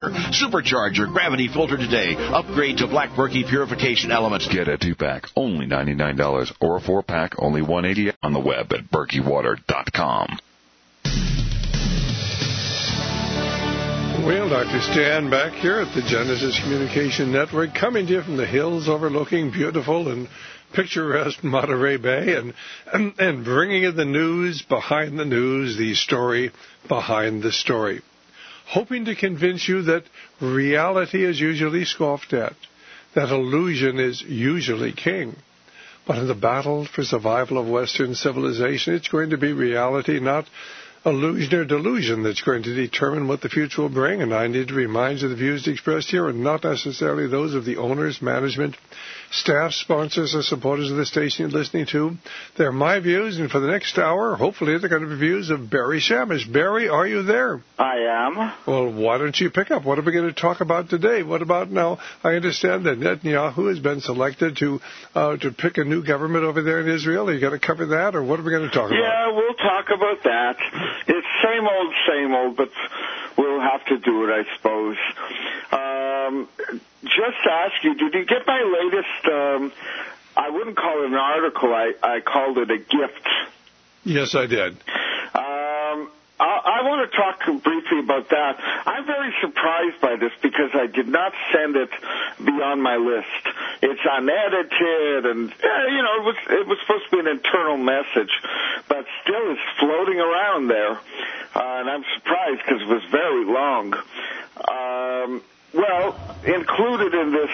Supercharge your gravity filter today. Upgrade to Black Berkey purification elements. Get a 2-pack, only $99, or a 4-pack, only $188 on the web at berkeywater.com. Well, Dr. Stan back here at the Genesis Communication Network, coming to you from the hills overlooking beautiful and picturesque Monterey Bay, and bringing you the news behind the news, the story behind the story. Hoping to convince you that reality is usually scoffed at, that illusion is usually king. But in the battle for survival of Western civilization, it's going to be reality, not illusion or delusion, that's going to determine what the future will bring. And I need to remind you the views expressed here are not necessarily those of the owners, management, staff, sponsors, or supporters of the station you're listening to. They're my views, and for the next hour, hopefully they're going to be views of Barry Shamish. Barry, are you there? I am. Well, why don't you pick up? What are we going to talk about today? What about now? I understand that Netanyahu has been selected to pick a new government over there in Israel. Are you going to cover that, or what are we going to talk about? Yeah, we'll talk about that. It's same old, but we'll have to do it, I suppose. Just to ask you, did you get my latest, I wouldn't call it an article, I called it a gift. Yes, I did. I want to talk briefly about that. I'm very surprised by this because I did not send it beyond my list. It's unedited, and it was supposed to be an internal message, but still it's floating around there, and I'm surprised because it was very long. Well, included in this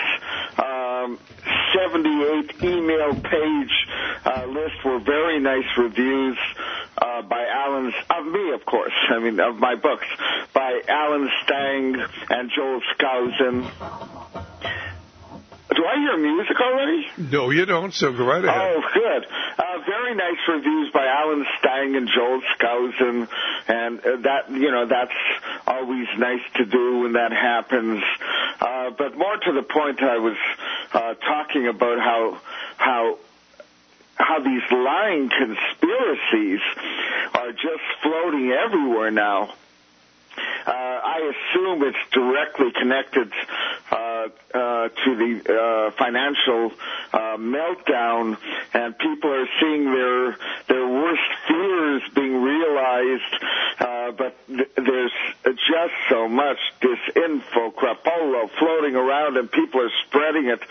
78 email page list were very nice reviews by Alan, of me, of course, of my books, by Alan Stang and Joel Skousen. Do I hear music already? No, you don't, so go right ahead. Oh, good. Very nice reviews by Alan Stang and Joel Skousen, and that's always nice to do when that happens. But more to the point, I was talking about how these lying conspiracies are just floating everywhere now. I assume it's directly connected to the financial meltdown, and people are seeing their worst fears being realized, but there's just so much disinfo, crapola floating around, and people are spreading it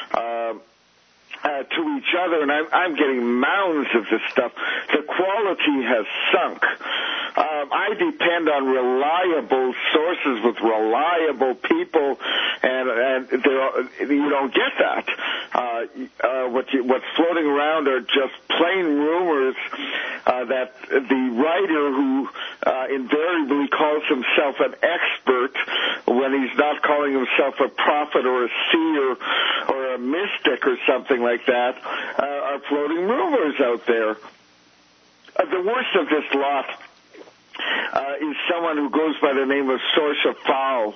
to each other, and I'm getting mounds of this stuff. The quality has sunk. I depend on reliable sources with reliable people, and you don't get that. What's floating around are just plain rumors that the writer who invariably calls himself an expert when he's not calling himself a prophet or a seer or a mystic or something like that are floating rumors out there. The worst of this lot is someone who goes by the name of Sorcha Fowl.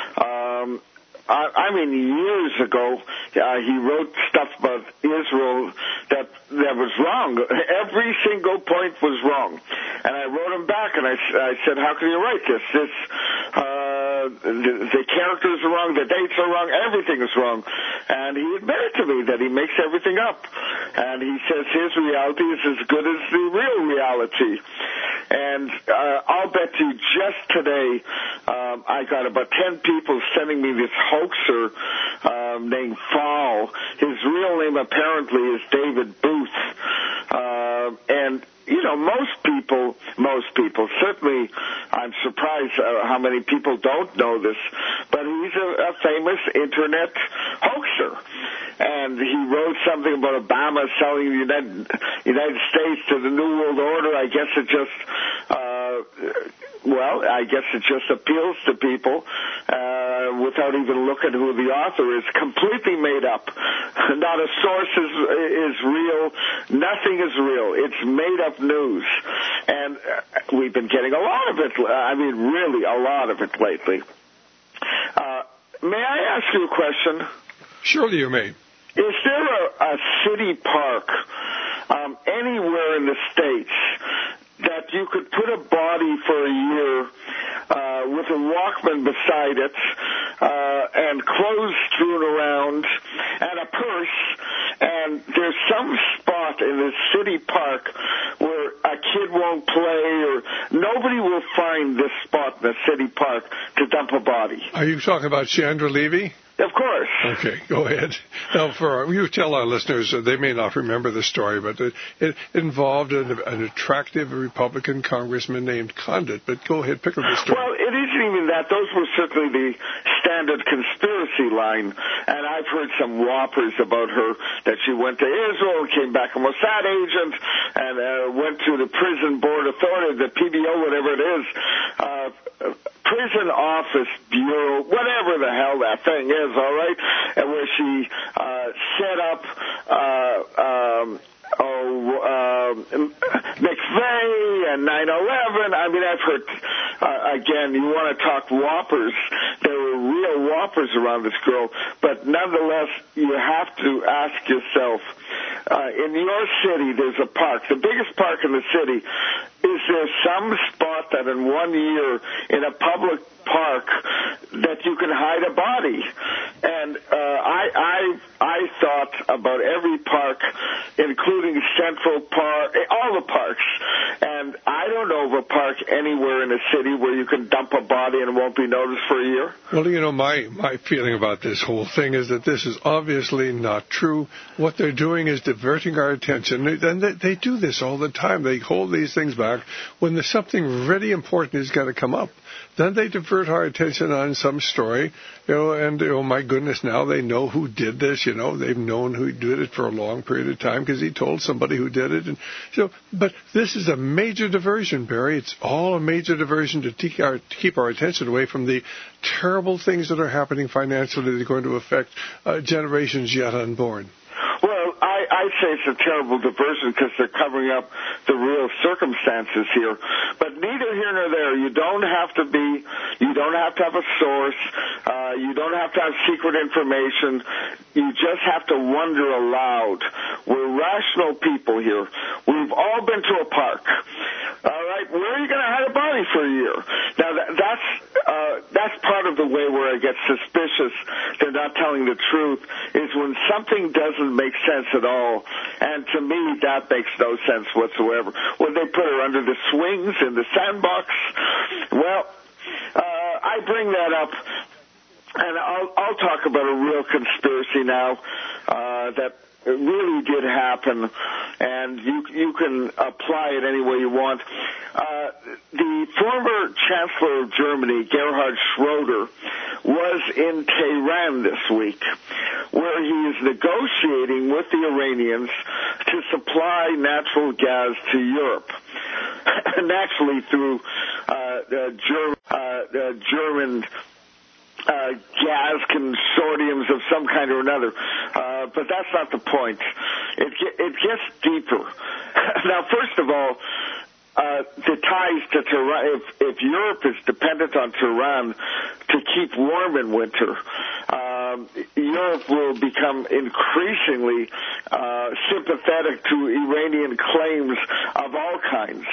Years ago, he wrote stuff about Israel that was wrong. Every single point was wrong. And I wrote him back, and I said, how can you write this? The characters are wrong, the dates are wrong, everything is wrong. And he admitted to me that he makes everything up. And he says his reality is as good as the real reality. And I'll bet you just today I got about 10 people sending me this hoaxer named Fall. His real name apparently is David Booth. Most people, certainly I'm surprised how many people don't know this, but he's a famous internet hoaxer. And he wrote something about Obama selling the United States to the New World Order. I guess it just appeals to people without even looking who the author is. Completely made up. Not a source is real. Nothing is real. It's made up news. And we've been getting a lot of it. Really a lot of it lately. May I ask you a question? Surely you may. Is there a city park anywhere in the States that you could put a body for a year with a Walkman beside it, and clothes strewn around, and a purse. And there's some spot in the city park where a kid won't play, or nobody will find this spot in the city park to dump a body. Are you talking about Chandra Levy? Of course. Okay, go ahead. Now, you tell our listeners, they may not remember the story, but it involved an attractive Republican congressman named Condit. But go ahead, pick up the story. Well, it isn't even that. Those were certainly the standard conspiracy line. And I've heard some whoppers about her, that she went to Israel, came back a Mossad agent, and went to the prison board authority, the PBO, whatever it is, Prison Office Bureau, whatever the hell that thing is, all right, and where she set up McVeigh and 9/11. I mean, I've heard, again, you want to talk whoppers. There were real whoppers around this girl, but nonetheless, you have to ask yourself, in your city, there's a park, the biggest park in the city. Is there some spot that in 1 year in a public park that you can hide a body? And I thought about every park, including Central Park, all the parks, and I don't know of a park anywhere in a city where you can dump a body and it won't be noticed for a year. Well, you know, my feeling about this whole thing is that this is obviously not true. What they're doing is diverting our attention, and they do this all the time. They hold these things back when there's something really important is going to come up. Then they divert our attention on some story, and my goodness, now they know who did this. They've known who did it for a long period of time because he told somebody who did it. And so, but this is a major diversion, Barry. It's all a major diversion to keep our attention away from the terrible things that are happening financially that are going to affect generations yet unborn. Well, I'd say it's a terrible diversion because they're covering up the real circumstances here. But neither here nor there. You don't have to have a source. You don't have to have secret information. You just have to wonder aloud. We're rational people here. We've all been to a park. All right, where are you going to hide a body for a year? Now, that's part of the way where I get suspicious they're not telling the truth, is when something doesn't make sense at all. And to me, that makes no sense whatsoever. When they put her under the swings in the sandbox, well, I bring that up, and I'll talk about a real conspiracy now that really did happen, and you can apply it any way you want. The former Chancellor of Germany, Gerhard Schroeder, was in Tehran this week, where he is negotiating with the Iranians to supply natural gas to Europe, naturally through German gas consortiums of some kind or another. But that's not the point. It gets deeper. Now, first of all, the ties to Tehran, if Europe is dependent on Tehran to keep warm in winter, Europe will become increasingly sympathetic to Iranian claims of all kinds.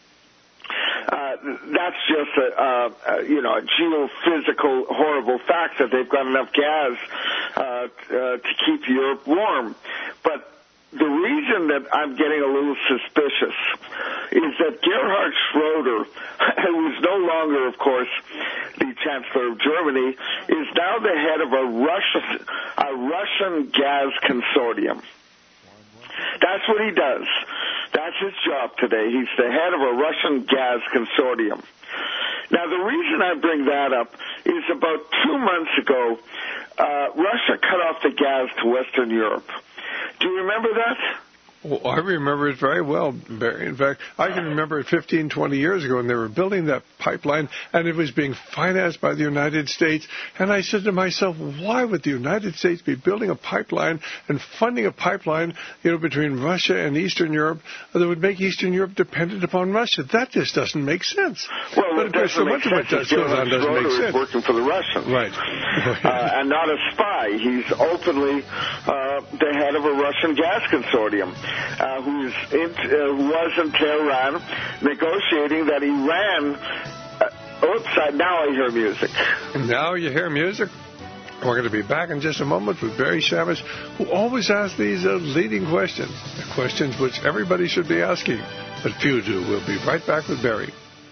That's just a geophysical horrible fact that they've got enough gas to keep Europe warm. But the reason that I'm getting a little suspicious is that Gerhard Schroeder, who is no longer, of course, the Chancellor of Germany, is now the head of a Russian gas consortium. That's what he does. That's his job today. He's the head of a Russian gas consortium. Now, the reason I bring that up is about 2 months ago, Russia cut off the gas to Western Europe. Do you remember that? Well, I remember it very well, Barry. In fact, I can remember it 15, 20 years ago, and they were building that pipeline, and it was being financed by the United States. And I said to myself, why would the United States be building a pipeline and funding a pipeline, between Russia and Eastern Europe that would make Eastern Europe dependent upon Russia? That just doesn't make sense. Well, but of course, so much of what goes on doesn't make sense. He's working for the Russians. Right. And not a spy. He's openly the head of a Russian gas consortium. Who was in Tehran negotiating that Iran now I hear music. Now you hear music. We're going to be back in just a moment with Barry Shamus, who always asks these leading questions, the questions which everybody should be asking, but few do. We'll be right back with Barry.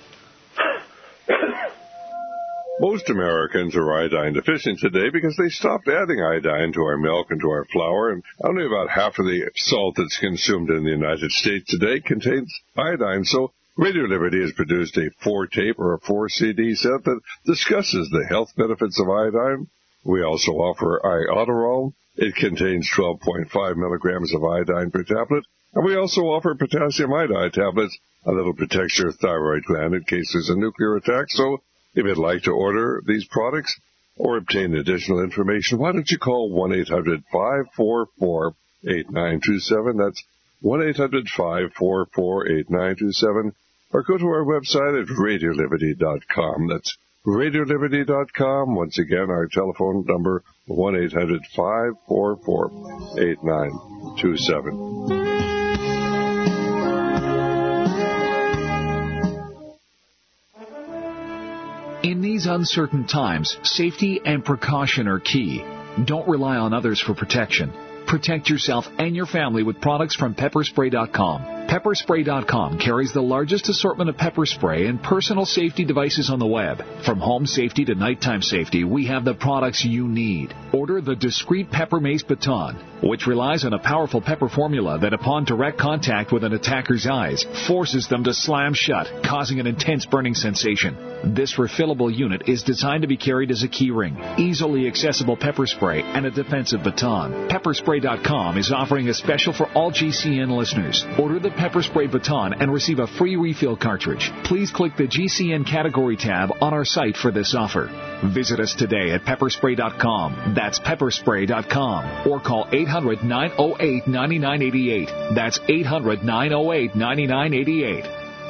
Most Americans are iodine deficient today because they stopped adding iodine to our milk and to our flour, and only about half of the salt that's consumed in the United States today contains iodine. So Radio Liberty has produced a 4-tape or a 4-CD set that discusses the health benefits of iodine. We also offer Iodoral. It contains 12.5 milligrams of iodine per tablet. And we also offer potassium iodide tablets, a little protects your thyroid gland in case there's a nuclear attack. So if you'd like to order these products or obtain additional information, why don't you call 1-800-544-8927. That's 1-800-544-8927. Or go to our website at RadioLiberty.com. That's RadioLiberty.com. Once again, our telephone number, 1-800-544-8927. In these uncertain times, safety and precaution are key. Don't rely on others for protection. Protect yourself and your family with products from Pepperspray.com. Pepperspray.com carries the largest assortment of pepper spray and personal safety devices on the web. From home safety to nighttime safety, we have the products you need. Order the Discreet Pepper Mace Baton, which relies on a powerful pepper formula that, upon direct contact with an attacker's eyes, forces them to slam shut, causing an intense burning sensation. This refillable unit is designed to be carried as a keyring, easily accessible pepper spray, and a defensive baton. Pepperspray.com is offering a special for all GCN listeners. Order the Pepper Spray Baton and receive a free refill cartridge. Please click the GCN category tab on our site for this offer. Visit us today at Pepperspray.com. That's Pepperspray.com. Or call 800-908-9988. That's 800-908-9988.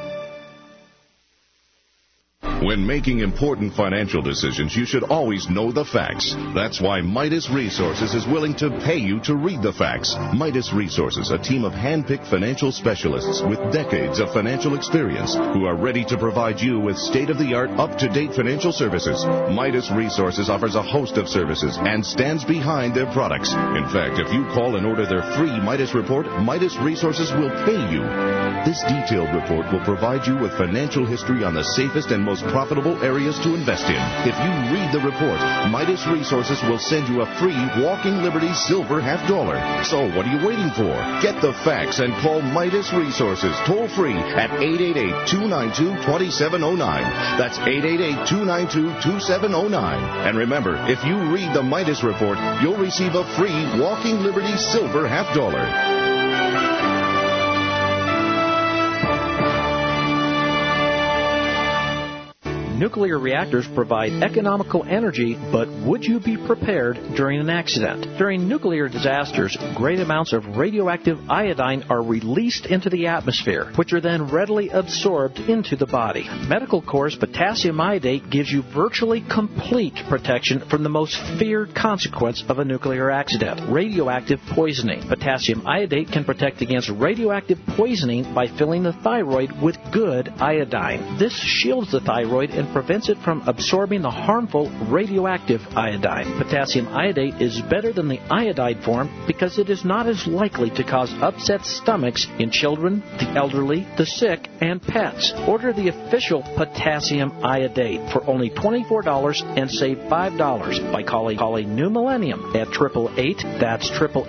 When making important financial decisions, you should always know the facts. That's why Midas Resources is willing to pay you to read the facts. Midas Resources, a team of hand-picked financial specialists with decades of financial experience who are ready to provide you with state-of-the-art, up-to-date financial services. Midas Resources offers a host of services and stands behind their products. In fact, if you call and order their free Midas report, Midas Resources will pay you. This detailed report will provide you with financial history on the safest and most profitable areas to invest in. If you read the report, Midas Resources will send you a free Walking Liberty silver $50. So what are you waiting for? Get the facts and call Midas Resources toll free at 888-292-2709. That's 888-292-2709. And remember, if you read the Midas report, you'll receive a free Walking Liberty silver $50. Nuclear reactors provide economical energy, but would you be prepared during an accident? During nuclear disasters, great amounts of radioactive iodine are released into the atmosphere, which are then readily absorbed into the body. Medical Corps' potassium iodate gives you virtually complete protection from the most feared consequence of a nuclear accident, radioactive poisoning. Potassium iodate can protect against radioactive poisoning by filling the thyroid with good iodine. This shields the thyroid and prevents it from absorbing the harmful radioactive iodine. Potassium iodate is better than the iodide form because it is not as likely to cause upset stomachs in children, the elderly, the sick, and pets. Order the official potassium iodate for only $24 and save $5 by calling New Millennium at 888. That's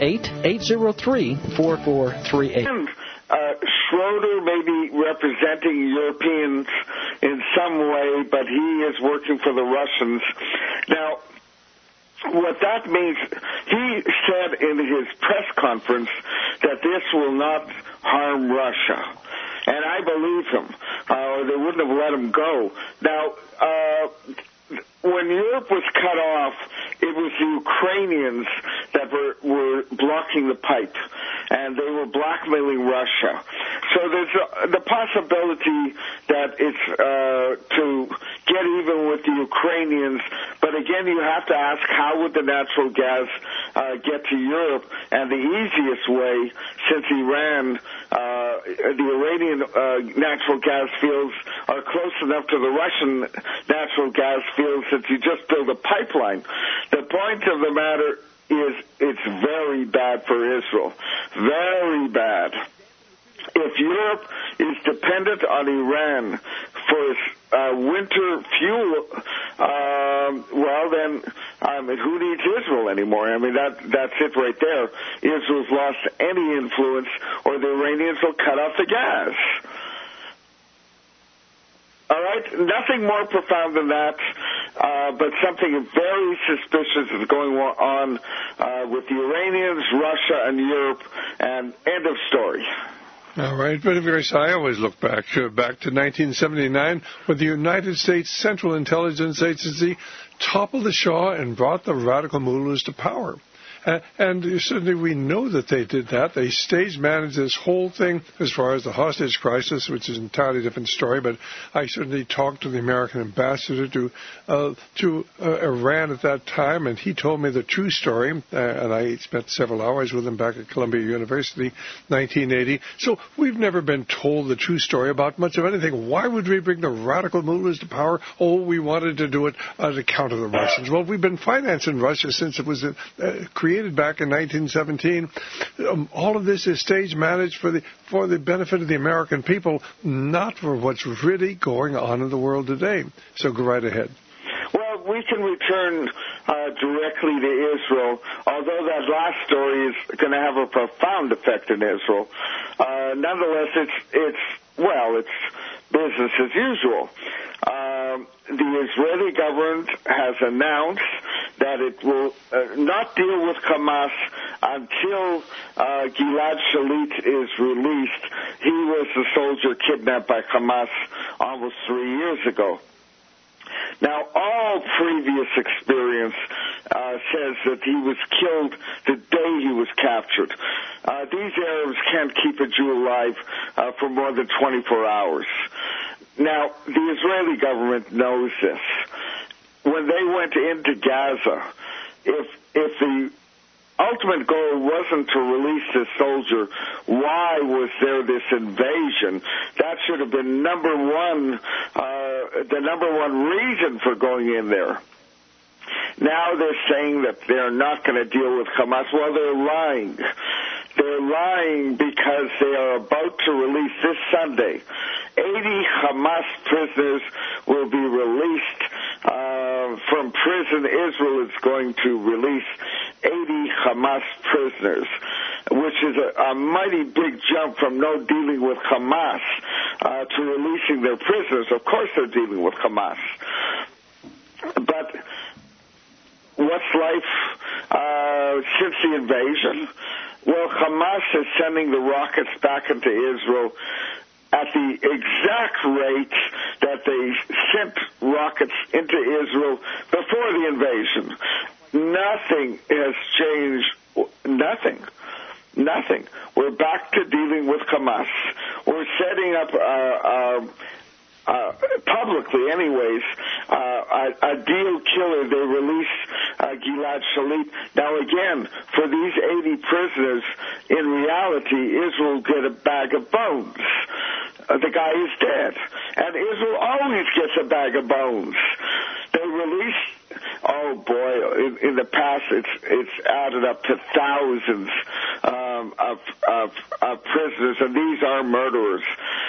888-803-4438. Schroeder may be representing Europeans in some way, but he is working for the Russians. Now, what that means, he said in his press conference that this will not harm Russia. And I believe him, or they wouldn't have let him go. Now, when Europe was cut off, it was the Ukrainians that were blocking the pipe, and they were blackmailing Russia. So there's the possibility that it's to get even with the Ukrainians, but again, you have to ask how would the natural gas get to Europe, and the easiest way, since Iran, the Iranian natural gas fields are close enough to the Russian natural gas fields that you just build a pipeline. The point of the matter is it's very bad for Israel. Very bad. If Europe is dependent on Iran for its winter fuel, well, then who needs Israel anymore? I mean, that's it right there. Israel's lost any influence, or the Iranians will cut off the gas. All right? Nothing more profound than that, but something very suspicious is going on with the Iranians, Russia, and Europe, and end of story. All right, but of course, I always look back to 1979, when the United States Central Intelligence Agency toppled the Shah and brought the radical mullahs to power. And certainly we know that they did that. They stage managed this whole thing as far as the hostage crisis, which is an entirely different story. But I certainly talked to the American ambassador to Iran at that time, and he told me the true story. And I spent several hours with him back at Columbia University, 1980. So we've never been told the true story about much of anything. Why would we bring the radical mullahs to power? Oh, we wanted to do it on account of the Russians. Well, we've been financing Russia since it was created back in 1917. All of this is stage managed for the benefit of the American people, not for what's really going on in the world today. So go right ahead. Well, we can return directly to Israel, although that last story is going to have a profound effect in Israel. Nonetheless, it's business as usual. The Israeli government has announced that it will not deal with Hamas until Gilad Shalit is released. He was the soldier kidnapped by Hamas almost 3 years ago. Now, all previous experience says that he was killed the day he was captured. These Arabs can't keep a Jew alive for more than 24 hours. Now, the Israeli government knows this. When they went into Gaza, if the ultimate goal wasn't to release this soldier, why was there this invasion? That should have been the number one reason for going in there. Now they're saying that they're not going to deal with Hamas. Well, they're lying. They're lying because they are about to release this Sunday. 80 Hamas prisoners will be released from prison. Israel is going to release 80 Hamas prisoners, which is a mighty big jump from no dealing with Hamas to releasing their prisoners. Of course they're dealing with Hamas. But what's life since the invasion? Well, Hamas is sending the rockets back into Israel at the exact rate that they sent rockets into Israel before the invasion. Nothing has changed. Nothing. We're back to dealing with Hamas. We're setting up publicly anyways, a deal killer. They release Gilad Shalit. Now again, for these 80 prisoners, in reality, Israel will get a bag of bones. The guy is dead. And Israel always gets a bag of bones. They release, oh boy, in the past it's added up to thousands of prisoners, and these are murderers.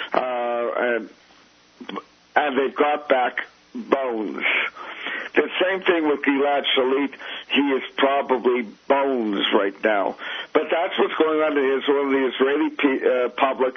And they've got back bones. The same thing with Gilad Shalit. He is probably bones right now. But that's what's going on in Israel. The Israeli public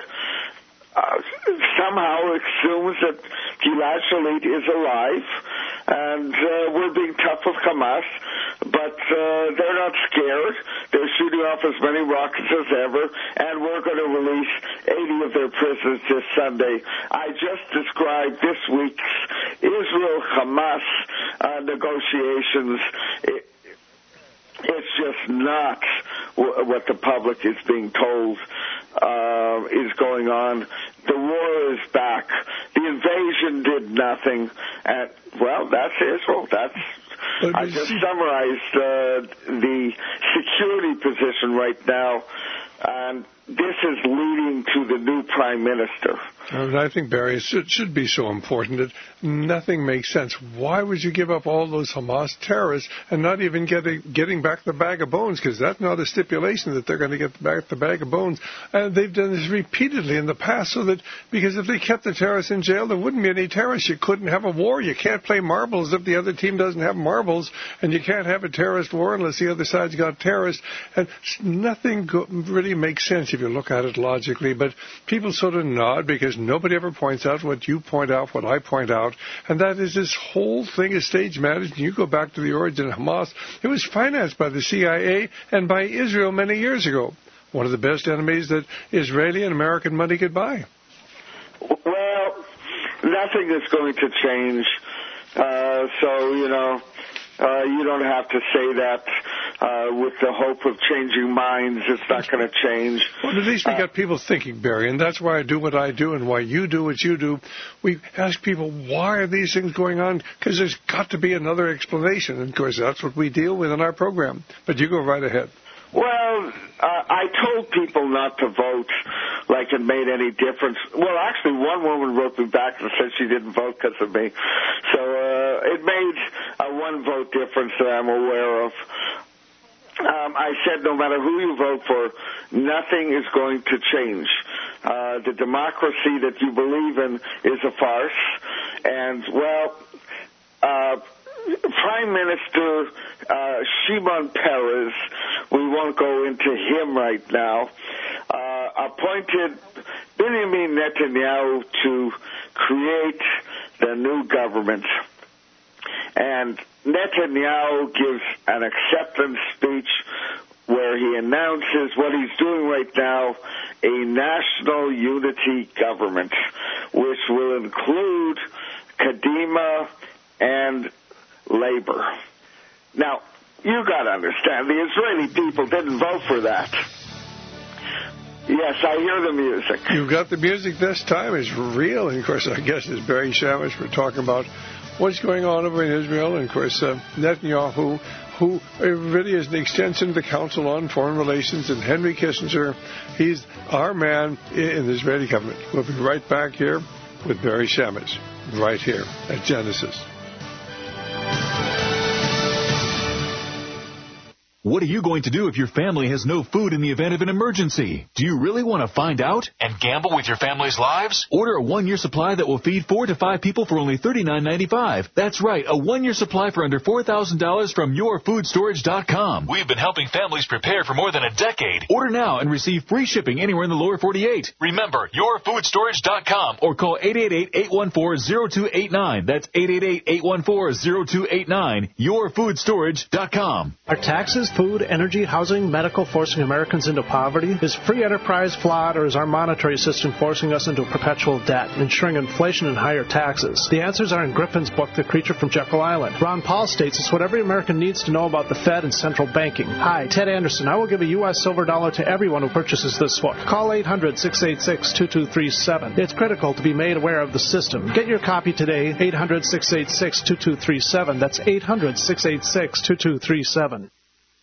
somehow assumes that Gilad Shalit is alive, and we're being tough with Hamas, but they're not scared. They're shooting off as many rockets as ever, and we're going to release 80 of their prisoners this Sunday. I just described this week's Israel-Hamas negotiations. It's just not what the public is being told is going on. The war is back. The invasion did nothing. And, well, that's Israel. I just summarized the security position right now, and this is leading to the new prime minister. And I think, Barry, it should be so important that nothing makes sense. Why would you give up all those Hamas terrorists and not even getting back the bag of bones? Because that's not a stipulation that they're going to get back the bag of bones. And they've done this repeatedly in the past, because if they kept the terrorists in jail, there wouldn't be any terrorists. You couldn't have a war. You can't play marbles if the other team doesn't have marbles, and you can't have a terrorist war unless the other side's got terrorists. And nothing really makes sense if you look at it logically, but people sort of nod because nobody ever points out what you point out, what I point out, and that is this whole thing is stage managed. You go back to the origin of Hamas. It was financed by the CIA and by Israel many years ago. One of the best enemies that Israeli and American money could buy. Well, nothing is going to change. You don't have to say that with the hope of changing minds. It's not going to change. Well, at least we got people thinking, Barry, and that's why I do what I do and why you do what you do. We ask people, why are these things going on? Because there's got to be another explanation. And, of course, that's what we deal with in our program. But you go right ahead. Well, I told people not to vote like it made any difference. Well, actually, one woman wrote me back and said she didn't vote because of me. So it made a one-vote difference that I'm aware of. I said no matter who you vote for, nothing is going to change. The democracy that you believe in is a farce. And, Prime Minister Shimon Peres, we won't go into him right now, appointed Benjamin Netanyahu to create the new government. And Netanyahu gives an acceptance speech where he announces what he's doing right now, a national unity government, which will include Kadima and Labor. Now, you got to understand, the Israeli people didn't vote for that. Yes, I hear the music. You got the music this time. It's real. And, of course, I guess as Barry Shamish, we're talking about what's going on over in Israel. And, of course, Netanyahu, who really is an extension of the Council on Foreign Relations, and Henry Kissinger, he's our man in the Israeli government. We'll be right back here with Barry Shamish, right here at Genesis. What are you going to do if your family has no food in the event of an emergency? Do you really want to find out and gamble with your family's lives? Order a 1-year supply that will feed 4 to 5 people for only $39.95. That's right, a 1-year supply for under $4,000 from YourFoodStorage.com. We've been helping families prepare for more than a decade. Order now and receive free shipping anywhere in the lower 48. Remember, YourFoodStorage.com or call 888-814-0289. That's 888-814-0289. YourFoodStorage.com. Are taxes, food, energy, housing, medical forcing Americans into poverty? Is free enterprise flawed, or is our monetary system forcing us into perpetual debt, ensuring inflation and higher taxes? The answers are in Griffin's book, The Creature from Jekyll Island. Ron Paul states it's what every American needs to know about the Fed and central banking. Hi, Ted Anderson. I will give a U.S. silver dollar to everyone who purchases this book. Call 800-686-2237. It's critical to be made aware of the system. Get your copy today, 800-686-2237. That's 800-686-2237.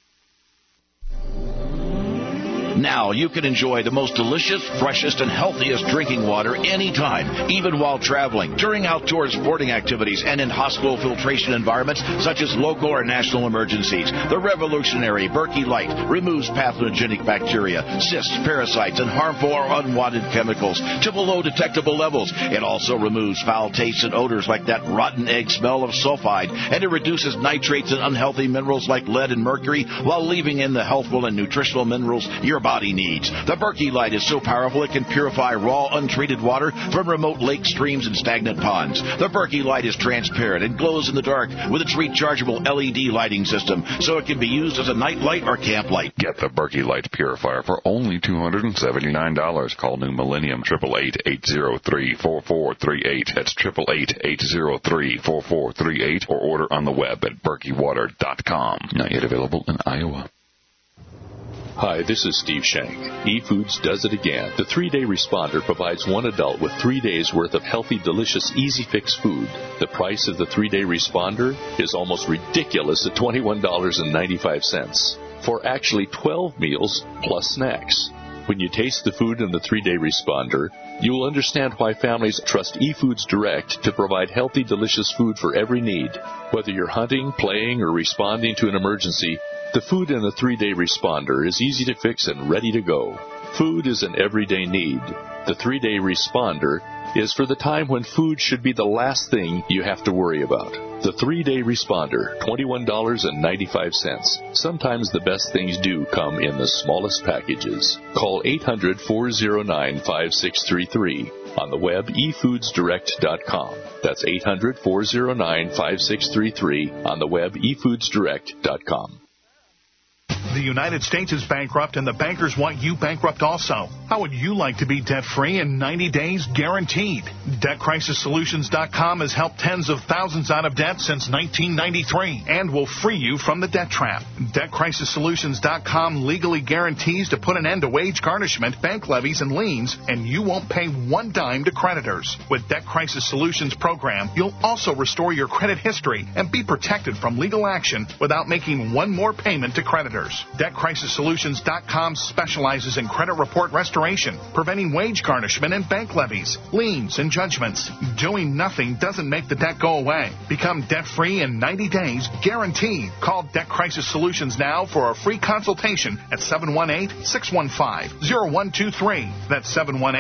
Now you can enjoy the most delicious, freshest, and healthiest drinking water anytime, even while traveling, during outdoor sporting activities, and in hospital filtration environments such as local or national emergencies. The revolutionary Berkey Light removes pathogenic bacteria, cysts, parasites, and harmful or unwanted chemicals to below detectable levels. It also removes foul tastes and odors like that rotten egg smell of sulfide, and it reduces nitrates and unhealthy minerals like lead and mercury while leaving in the healthful and nutritional minerals your body needs. The Berkey Light is so powerful it can purify raw, untreated water from remote lakes, streams, and stagnant ponds. The Berkey Light is transparent and glows in the dark with its rechargeable LED lighting system, so it can be used as a night light or camp light. Get the Berkey Light Purifier for only $279. Call New Millennium, 888-803-4438. That's 888-803-4438, or order on the web at BerkeyWater.com. Not yet available in Iowa. Hi, this is Steve Shank. eFoods does it again. The 3-Day Responder provides one adult with 3 days worth of healthy, delicious, easy fix food. The price of the 3-Day Responder is almost ridiculous at $21.95 for actually 12 meals plus snacks. When you taste the food in the 3-day responder, you will understand why families trust eFoods Direct to provide healthy, delicious food for every need. Whether you're hunting, playing, or responding to an emergency, the food in the 3-day responder is easy to fix and ready to go. Food is an everyday need. The 3-day responder is for the time when food should be the last thing you have to worry about. The 3-day responder, $21.95. Sometimes the best things do come in the smallest packages. Call 800-409-5633. On the web, efoodsdirect.com. That's 800-409-5633. On the web, efoodsdirect.com. The United States is bankrupt, and the bankers want you bankrupt also. How would you like to be debt-free in 90 days guaranteed? DebtCrisisSolutions.com has helped tens of thousands out of debt since 1993 and will free you from the debt trap. DebtCrisisSolutions.com legally guarantees to put an end to wage garnishment, bank levies, and liens, and you won't pay one dime to creditors. With Debt Crisis Solutions program, you'll also restore your credit history and be protected from legal action without making one more payment to creditors. DebtCrisisSolutions.com specializes in credit report restoration, preventing wage garnishment and bank levies, liens, and judgments. Doing nothing doesn't make the debt go away. Become debt-free in 90 days, guaranteed. Call Debt Crisis Solutions now for a free consultation at 718-615-0123. That's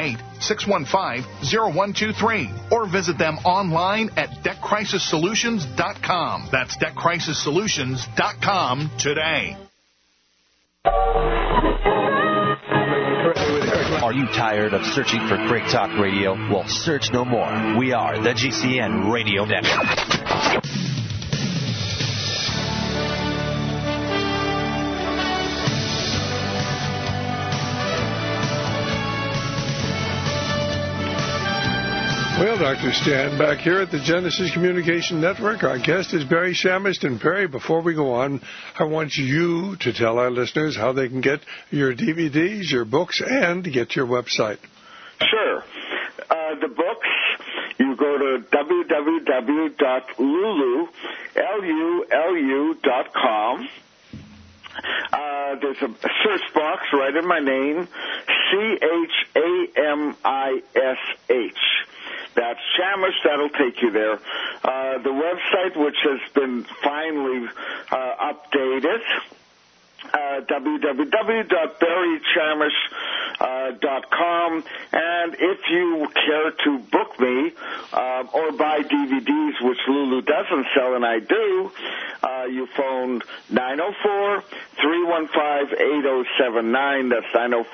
718-615-0123. Or visit them online at DebtCrisisSolutions.com. That's DebtCrisisSolutions.com today. Are you tired of searching for great talk radio? Well, search no more. We are the GCN Radio Network. Well, Dr. Stan, back here at the Genesis Communication Network, our guest is Barry Shamist. And Barry, before we go on, I want you to tell our listeners how they can get your DVDs, your books, and get your website. Sure. The books, you go to www.lulu.com. There's a search box right in my name, CHAMISH. That's Shamish. That'll take you there. The website, which has been finally updated, www.barrychamish.com. And if you care to book me or buy DVDs, which Lulu doesn't sell and I do, you phone 904-315-8079. That's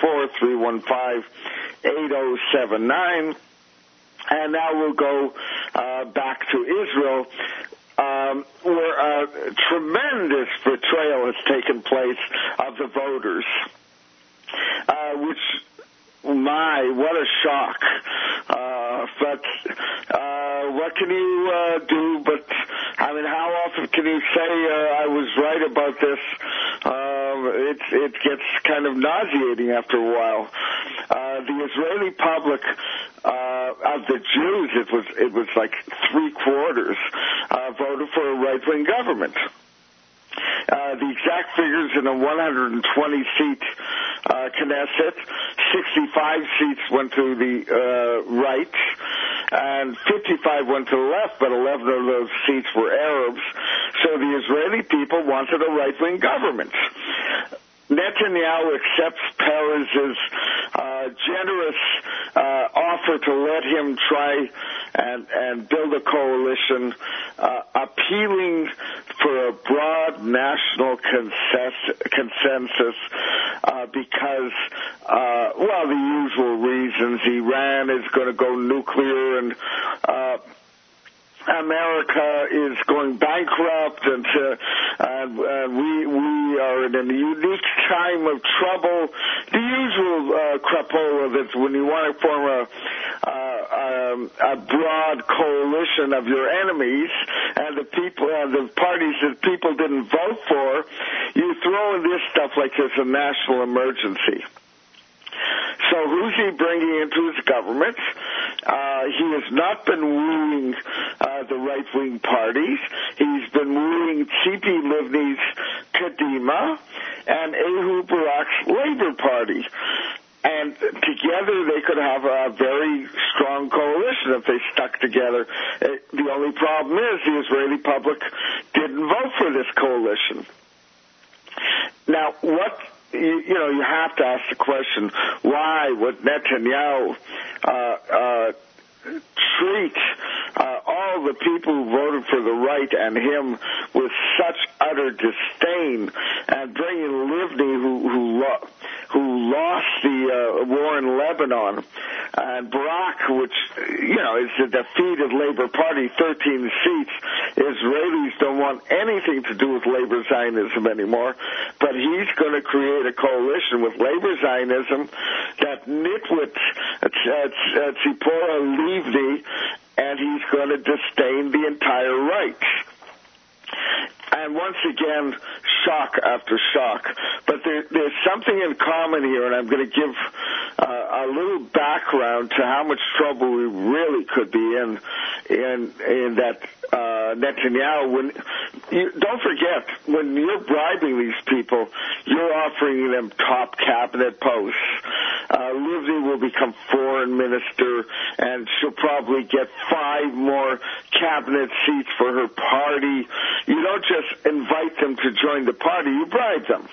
904-315-8079. And now we'll go back to Israel, where a tremendous betrayal has taken place of the voters, which, what a shock. But what can you do? But, how often can you say I was right about this? It gets kind of nauseating after a while. The Israeli public of the Jews, it was like 3/4 voted for a right-wing government. The exact figures in a 120-seat Knesset, 65 seats went to the right, and 55 went to the left, but 11 of those seats were Arabs. So the Israeli people wanted a right-wing government. Netanyahu accepts Peres's generous offer to let him try and build a coalition, appealing for a broad national consensus because, the usual reasons. Iran is going to go nuclear, and America is going bankrupt, and we are in a unique time of trouble. The usual crapola that when you want to form a broad coalition of your enemies and the people, the parties that people didn't vote for, you throw in this stuff like there's a national emergency. So who's he bringing into his government? He has not been wooing the right-wing parties. He's been wooing Tzipi Livni's Kadima and Ehud Barak's Labor Party. And together they could have a very strong coalition if they stuck together. The only problem is the Israeli public didn't vote for this coalition. Now, you have to ask the question, why would Netanyahu treat all the people who voted for the right and him with such utter disdain, and bring in Livni, who lost the war in Lebanon, and Barak, which is the defeated Labour Party, 13 seats. Israelis don't want anything to do with Labour Zionism anymore, but he's going to create a coalition with Labour Zionism, that nitwit Tzipora Livni, and he's going to disdain the entire right. And once again, shock after shock. But there's something in common here, and I'm going to give a little background to how much trouble we really could be in that Netanyahu. Don't forget, when you're bribing these people, you're offering them top cabinet posts. Livni will become foreign minister, and she'll probably get 5 more cabinet seats for her party. You don't just invite them to join the party, you bribe them.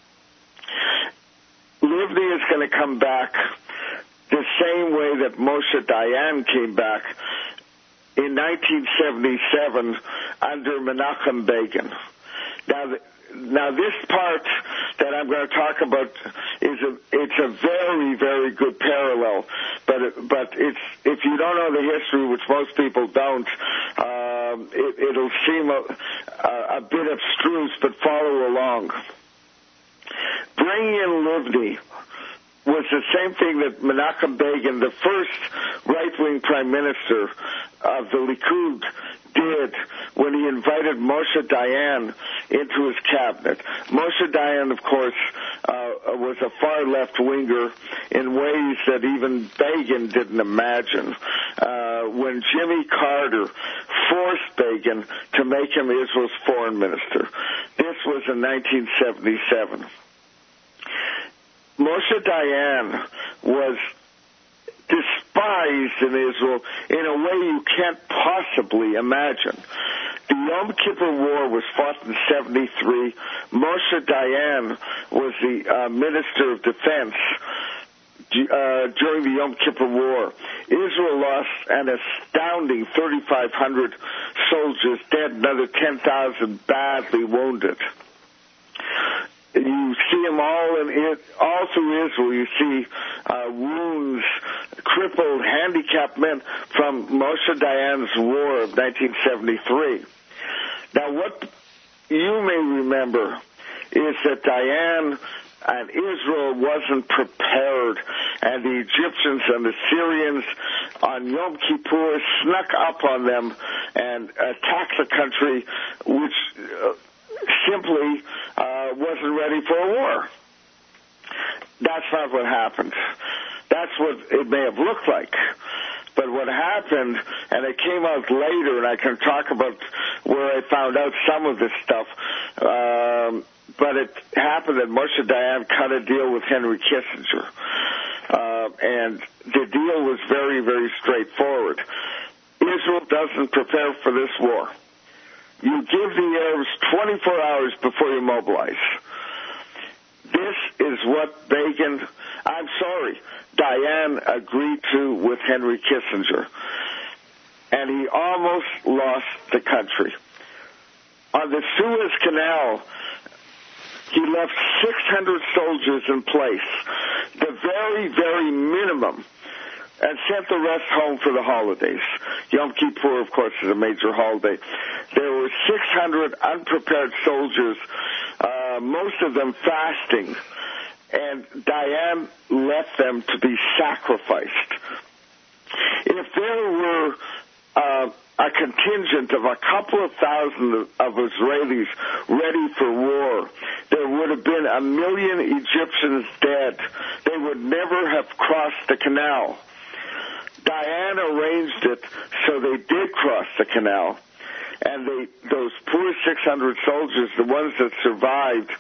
Livni is going to come back the same way that Moshe Dayan came back in 1977 under Menachem Begin. Now this part that I'm going to talk about it's a very, very good parallel, but if you don't know the history, which most people don't, it'll seem a bit abstruse, but follow along. Bringing in Livni was the same thing that Menachem Begin, the first right-wing prime minister of the Likud, did when he invited Moshe Dayan into his cabinet. Moshe Dayan, of course, was a far left-winger in ways that even Begin didn't imagine. When Jimmy Carter forced Begin to make him Israel's foreign minister, this was in 1977. Moshe Dayan was despised in Israel in a way you can't possibly imagine. The Yom Kippur War was fought in 73. Moshe Dayan was the Minister of Defense during the Yom Kippur War. Israel lost an astounding 3,500 soldiers dead, another 10,000 badly wounded. You see them all through Israel. You see wounds, crippled, handicapped men from Moshe Dayan's war of 1973. Now, what you may remember is that Dayan and Israel wasn't prepared, and the Egyptians and the Syrians on Yom Kippur snuck up on them and attacked the country, which simply wasn't ready for a war. That's not what happened. That's what it may have looked like. But what happened, and it came out later, and I can talk about where I found out some of this stuff, but it happened that Moshe Dayan cut a deal with Henry Kissinger. And the deal was very, very straightforward. Israel doesn't prepare for this war. You give the Arabs 24 hours before you mobilize. This is what Dayan agreed to with Henry Kissinger. And he almost lost the country. On the Suez Canal, he left 600 soldiers in place, the very, very minimum, and sent the rest home for the holidays. Yom Kippur, of course, is a major holiday. There were 600 unprepared soldiers, most of them fasting, and Dayan left them to be sacrificed. If there were a contingent of a couple of thousand of Israelis ready for war, there would have been 1 million Egyptians dead. They would never have crossed the canal. Dayan arranged it so they did cross the canal, and those poor 600 soldiers, the ones that survived,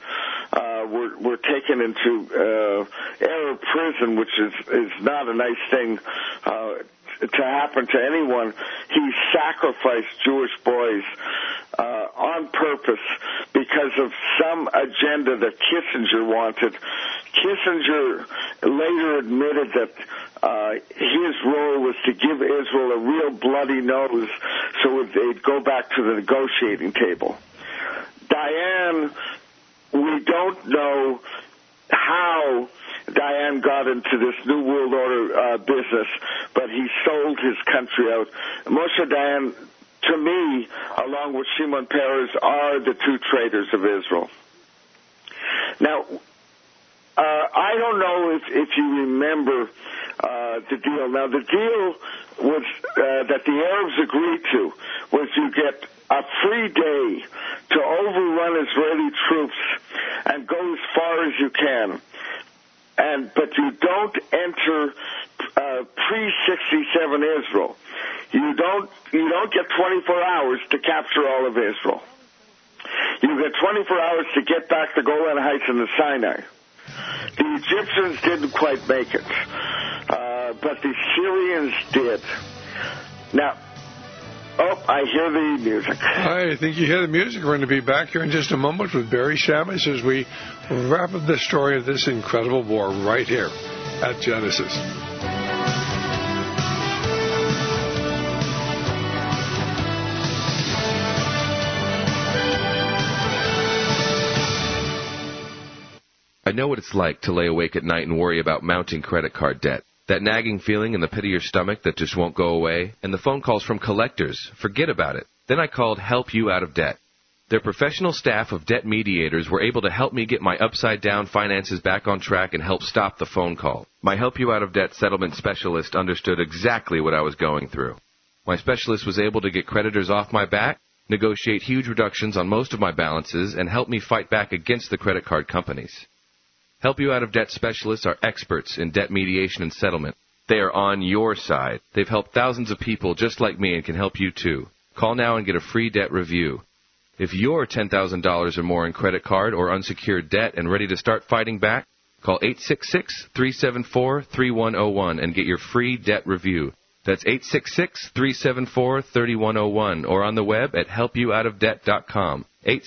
were taken into Arab prison, which is not a nice thing to happen to anyone. He sacrificed Jewish boys on purpose because of some agenda that Kissinger wanted. Kissinger later admitted that his role was to give Israel a real bloody nose so they'd go back to the negotiating table. Dayan, we don't know how Dayan got into this New World Order business, but he sold his country out. Moshe Dayan, to me, along with Shimon Peres, are the two traitors of Israel. Now, I don't know if you remember the deal. Now, the deal was that the Arabs agreed to was you get a free day to overrun Israeli troops and go as far as you can. But you don't enter pre-67 Israel. You don't get 24 hours to capture all of Israel. You get 24 hours to get back the Golan Heights and the Sinai. The Egyptians didn't quite make it, but the Syrians did. Now, I hear the music. I think you hear the music. We're going to be back here in just a moment with Barry Shamus as we wrap up the story of this incredible war right here at Genesis. I know what it's like to lay awake at night and worry about mounting credit card debt. That nagging feeling in the pit of your stomach that just won't go away, and the phone calls from collectors. Forget about it. Then I called Help You Out of Debt. Their professional staff of debt mediators were able to help me get my upside-down finances back on track and help stop the phone call. My Help You Out of Debt settlement specialist understood exactly what I was going through. My specialist was able to get creditors off my back, negotiate huge reductions on most of my balances, and help me fight back against the credit card companies. Help You Out of Debt specialists are experts in debt mediation and settlement. They are on your side. They've helped thousands of people just like me and can help you too. Call now and get a free debt review. If you're $10,000 or more in credit card or unsecured debt and ready to start fighting back, call 866-374-3101 and get your free debt review. That's 866-374-3101 or on the web at helpyououtofdebt.com.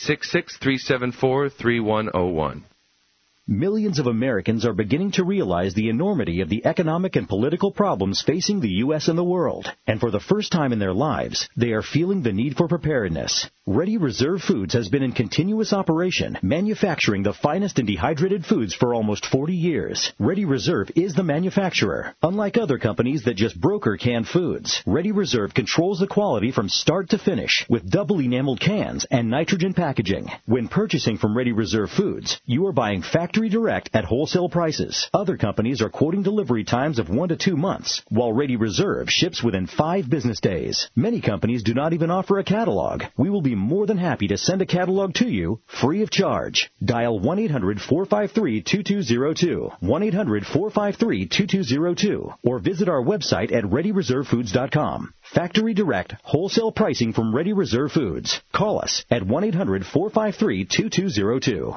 866-374-3101. Millions of Americans are beginning to realize the enormity of the economic and political problems facing the U.S. and the world. And for the first time in their lives, they are feeling the need for preparedness. Ready Reserve Foods has been in continuous operation, manufacturing the finest in dehydrated foods for almost 40 years. Ready Reserve is the manufacturer. Unlike other companies that just broker canned foods, Ready Reserve controls the quality from start to finish with double enameled cans and nitrogen packaging. When purchasing from Ready Reserve Foods, you are buying factory direct at wholesale prices. Other companies are quoting delivery times of 1 to 2 months, while Ready Reserve ships within 5 business days. Many companies do not even offer a catalog. We will be more than happy to send a catalog to you free of charge. Dial 1-800-453-2202, 1-800-453-2202, or visit our website at ReadyReserveFoods.com. Factory direct, wholesale pricing from Ready Reserve Foods. Call us at 1-800-453-2202.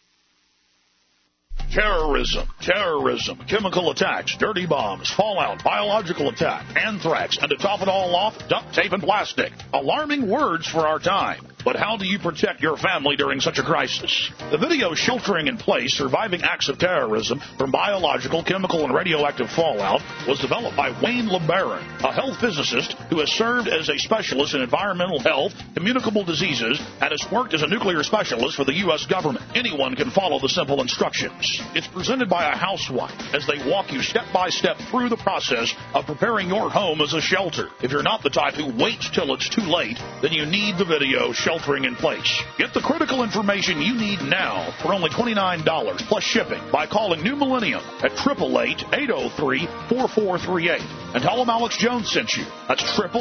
Terrorism, chemical attacks, dirty bombs, fallout, biological attack, anthrax, and to top it all off, duct tape and plastic. Alarming words for our time. But how do you protect your family during such a crisis? The video Sheltering in Place, Surviving Acts of Terrorism from Biological, Chemical, and Radioactive Fallout was developed by Wayne LeBaron, a health physicist who has served as a specialist in environmental health, communicable diseases, and has worked as a nuclear specialist for the U.S. government. Anyone can follow the simple instructions. It's presented by a housewife as they walk you step by step through the process of preparing your home as a shelter. If you're not the type who waits till it's too late, then you need the video Sheltering in Place. Get the critical information you need now for only $29 plus shipping by calling New Millennium at 888-803-4438 and tell them Alex Jones sent you. That's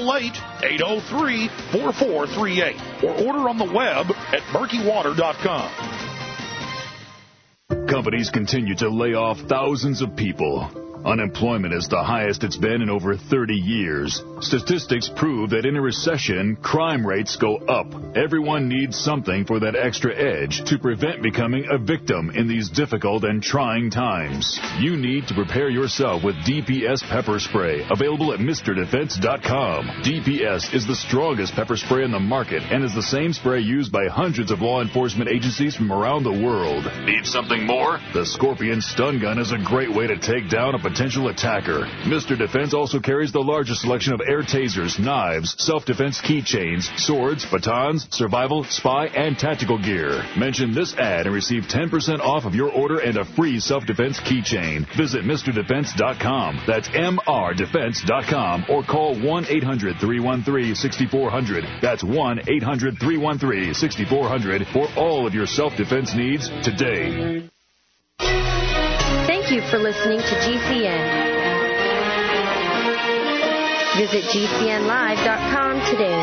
888-803-4438 or order on the web at murkywater.com. Companies continue to lay off thousands of people. Unemployment is the highest it's been in over 30 years. Statistics prove that in a recession, crime rates go up. Everyone needs something for that extra edge to prevent becoming a victim in these difficult and trying times. You need to prepare yourself with DPS pepper spray, available at MrDefense.com. DPS is the strongest pepper spray in the market and is the same spray used by hundreds of law enforcement agencies from around the world. Need something more? The Scorpion Stun Gun is a great way to take down a potential attacker. Mr. Defense also carries the largest selection of air tasers, knives, self-defense keychains, swords, batons, survival, spy, and tactical gear. Mention this ad and receive 10% off of your order and a free self-defense keychain. Visit MrDefense.com. That's MRDefense.com or call 1-800-313-6400. That's 1-800-313-6400 for all of your self-defense needs today. Thank you for listening to GCN. Visit GCNlive.com today.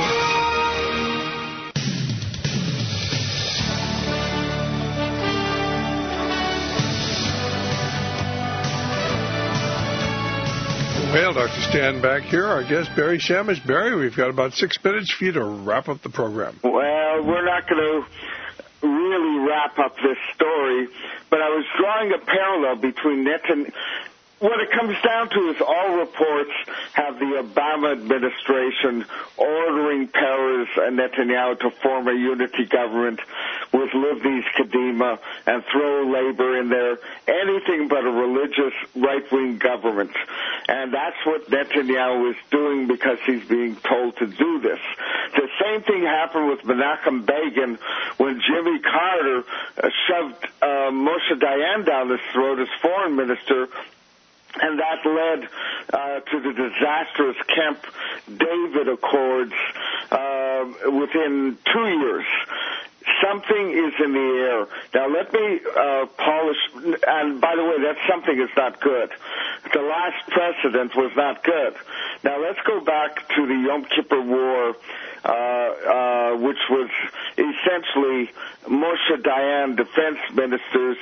Well, Dr. Stan back here. Our guest, Barry Shamish. Barry, we've got about 6 minutes for you to wrap up the program. Well, we're not going to really wrap up this story, but I was drawing a parallel between Netanyahu. What it comes down to is all reports have the Obama administration ordering Peres and Netanyahu to form a unity government with Livni's Kadima and throw labor in there, anything but a religious right-wing government. And that's what Netanyahu is doing because he's being told to do this. The same thing happened with Menachem Begin when Jimmy Carter shoved Moshe Dayan down his throat as foreign minister, and that led to the disastrous Camp David Accords within 2 years. Something is in the air. Now, let me polish, and by the way, that something is not good. The last precedent was not good. Now, let's go back to the Yom Kippur War, which was essentially Moshe Dayan, defense minister's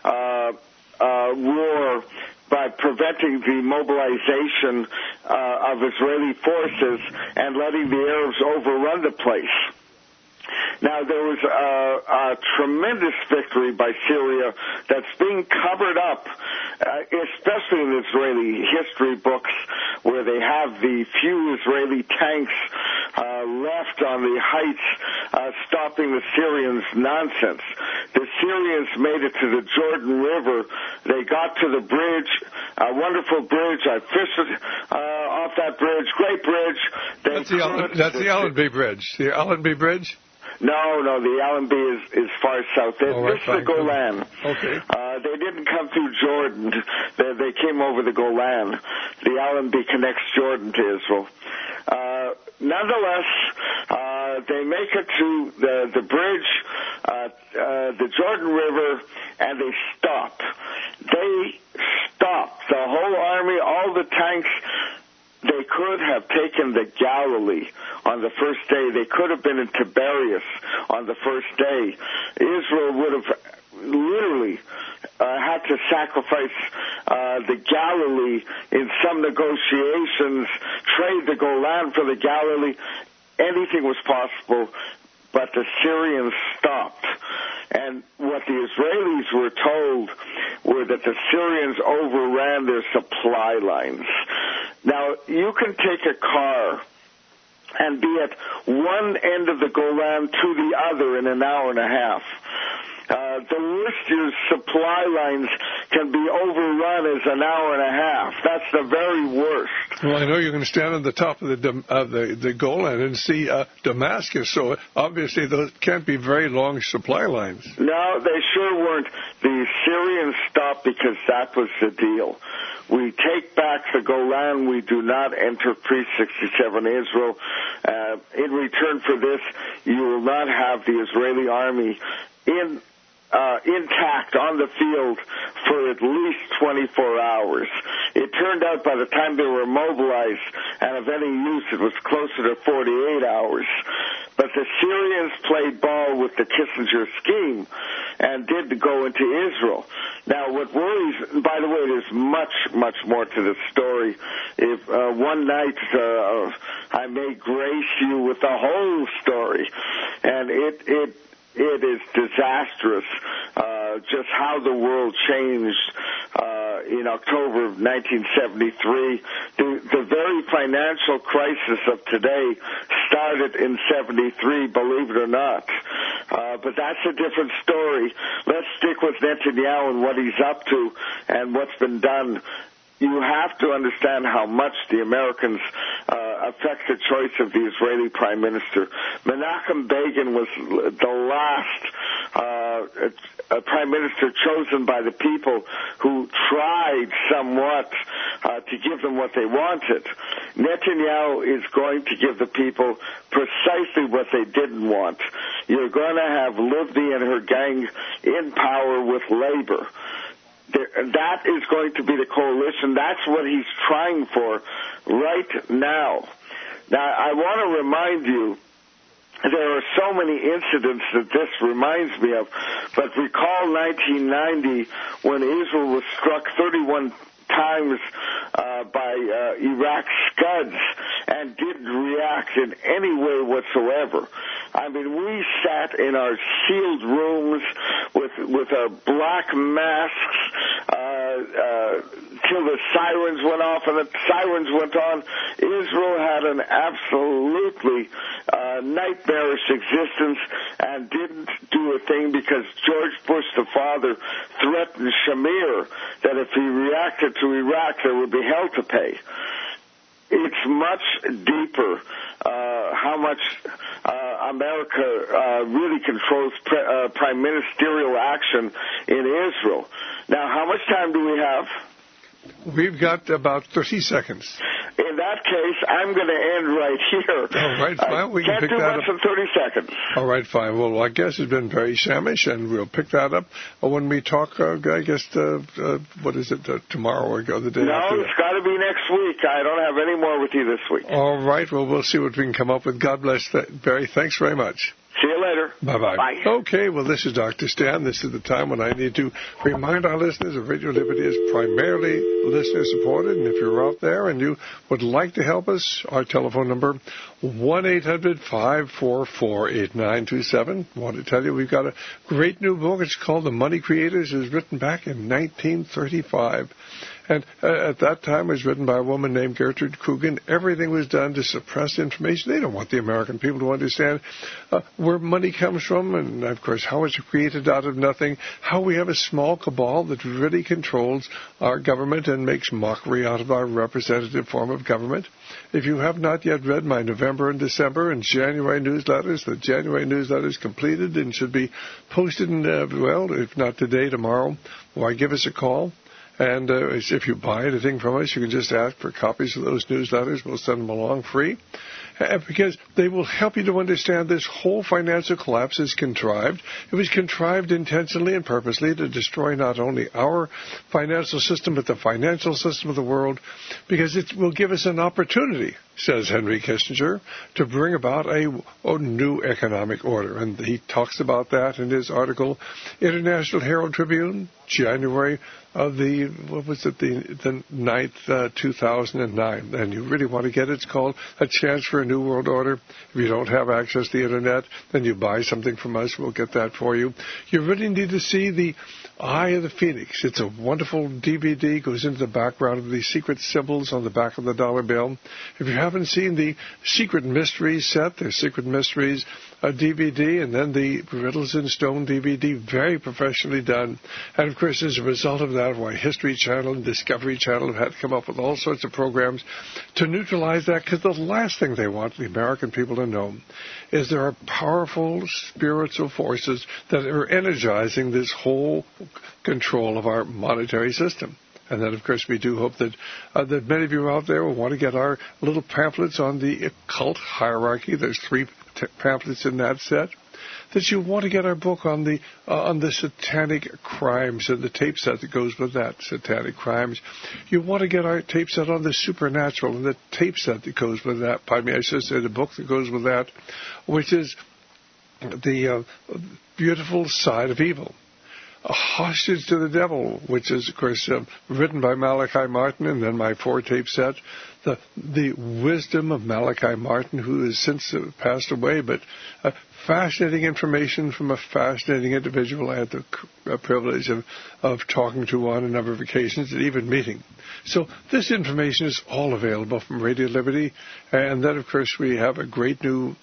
war by preventing the mobilization of Israeli forces and letting the Arabs overrun the place. Now, there was a tremendous victory by Syria that's being covered up, especially in Israeli history books, where they have the few Israeli tanks left on the heights stopping the Syrians' nonsense. The Syrians made it to the Jordan River. They got to the bridge, a wonderful bridge. I fished off that bridge, great bridge. That's the Allenby Bridge. The Allenby Bridge? No, the Allenby is far south. This is the Golan. Okay. They didn't come through Jordan. They came over the Golan. The Allenby connects Jordan to Israel. Nonetheless, they make it to the bridge, the Jordan River, and they stop. They stop. The whole army, all the tanks. They could have taken the Galilee on the first day. They could have been in Tiberias on the first day. Israel would have literally had to sacrifice the Galilee in some negotiations, trade the Golan for the Galilee. Anything was possible, but the Syrians stopped. And what the Israelis were told were that the Syrians overran their supply lines. Now, you can take a car and be at one end of the Golan to the other in an hour and a half. The worst year's supply lines can be overrun as an hour and a half. That's the very worst. Well, I know you can stand on the top of the Golan and see Damascus, so obviously those can't be very long supply lines. No, they sure weren't. The Syrians stopped because that was the deal. We take back the Golan. We do not enter pre-67 Israel. In return for this, you will not have the Israeli army intact on the field for at least 24 hours. It turned out by the time they were mobilized and of any use, it was closer to 48 hours. But the Syrians played ball with the Kissinger scheme. and did go into Israel. Now, what worries, by the way, there's much, much more to the story. If one night I may grace you with the whole story, and it is disastrous, just how the world changed in October of 1973. The very financial crisis of today started in 73, believe it or not. But that's a different story. Let's stick with Netanyahu and what he's up to and what's been done. You have to understand how much the Americans affect the choice of the Israeli prime minister. Menachem Begin was the last prime minister chosen by the people who tried somewhat to give them what they wanted. Netanyahu is going to give the people precisely what they didn't want. You're going to have Livni and her gang in power with labor. That is going to be the coalition. That's what he's trying for right now. Now, I want to remind you, there are so many incidents that this reminds me of, but recall 1990 when Israel was struck 31 times by Iraq Scuds and didn't react in any way whatsoever. I mean, we sat in our sealed rooms with our black masks till the sirens went off, and the sirens went on. Israel had an absolutely nightmarish existence and didn't do a thing because George Bush, the father, threatened Shamir that if he reacted to Iraq, there would be hell to pay. It's much deeper how much America really controls prime ministerial action in Israel. Now, how much time do we have? We've got about 30 seconds. In that case, I'm going to end right here. All right, fine. We can pick that up. Can't do much in 30 seconds. All right, fine. Well, I guess it's been very Samish, and we'll pick that up when we talk, I guess, what is it, tomorrow or the day after? No, it's got to be next week. I don't have any more with you this week. All right. Well, we'll see what we can come up with. God bless, Barry. Thanks very much. See you later. Bye-bye. Bye. Okay, well, this is Dr. Stan. This is the time when I need to remind our listeners that Radio Liberty is primarily listener-supported. And if you're out there and you would like to help us, our telephone number, 1-800-544-8927. I want to tell you we've got a great new book. It's called The Money Creators. It was written back in 1935. And at that time, it was written by a woman named Gertrude Coogan. Everything was done to suppress information. They don't want the American people to understand where money comes from and, of course, how it's created out of nothing, how we have a small cabal that really controls our government and makes mockery out of our representative form of government. If you have not yet read my November and December and January newsletters, the January newsletter is completed and should be posted, if not today, tomorrow, why give us a call. And if you buy anything from us, you can just ask for copies of those newsletters. We'll send them along free because they will help you to understand this whole financial collapse is contrived. It was contrived intentionally and purposely to destroy not only our financial system, but the financial system of the world, because it will give us an opportunity, says Henry Kissinger, to bring about a new economic order. And he talks about that in his article, International Herald Tribune, January of the 9th, 2009. And you really want to get it. It's called A Chance for a New World Order. If you don't have access to the Internet, then you buy something from us. We'll get that for you. You really need to see the Eye of the Phoenix. It's a wonderful DVD. Goes into the background of the secret symbols on the back of the dollar bill. If you haven't seen the Secret Mysteries set, there's Secret Mysteries DVD, and then the Riddles in Stone DVD, very professionally done. And, of course, as a result of that, why History Channel and Discovery Channel have had to come up with all sorts of programs to neutralize that, because the last thing they want the American people to know is there are powerful spiritual forces that are energizing this whole control of our monetary system. And then, of course, we do hope that that many of you out there will want to get our little pamphlets on the occult hierarchy. There's 3 pamphlets in that set. That you want to get our book on the satanic crimes and the tape set that goes with that, satanic crimes. You want to get our tape set on the supernatural and the tape set that goes with that. Pardon me, I should say the book that goes with that, which is the beautiful side of evil. A Hostage to the Devil, which is, of course, written by Malachi Martin, and then my 4-tape set, The Wisdom of Malachi Martin, who has since passed away, but fascinating information from a fascinating individual I had the privilege of talking to on a number of occasions and even meeting. So this information is all available from Radio Liberty, and then, of course, we have a great new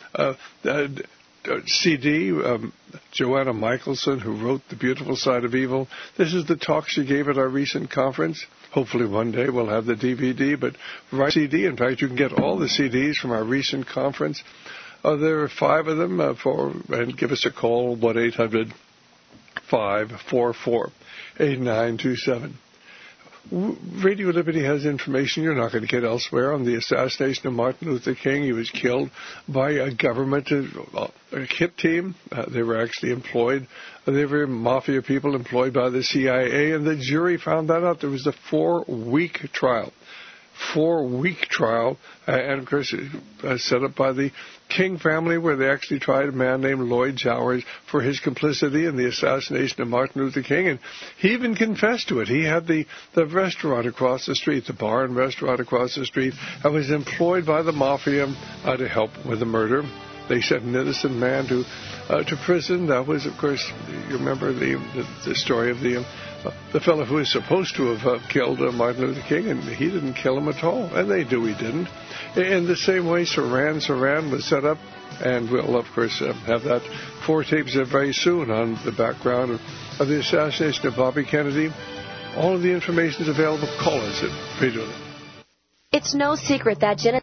CD, Joanna Michelson, who wrote The Beautiful Side of Evil. This is the talk she gave at our recent conference. Hopefully one day we'll have the DVD, but write CD. In fact, you can get all the CDs from our recent conference. There are 5 of them, and give us a call, 1-800-544-8927. Radio Liberty has information you're not going to get elsewhere on the assassination of Martin Luther King. He was killed by a government hit team. They were actually employed. They were mafia people employed by the CIA, and the jury found that out. There was a 4-week trial. 4-week trial, and of course set up by the King family, where they actually tried a man named Lloyd Jowers for his complicity in the assassination of Martin Luther King, and he even confessed to it. He had the restaurant across the street, the bar and restaurant across the street, and was employed by the mafia to help with the murder. They sent an innocent man to prison. That was, of course, you remember the story of the fellow who was supposed to have killed Martin Luther King, and he didn't kill him at all, and they knew he didn't. In the same way, Saran was set up, and we'll, of course, have that 4 tapes very soon on the background of the assassination of Bobby Kennedy. All of the information is available. Call us at Radio. It's no secret that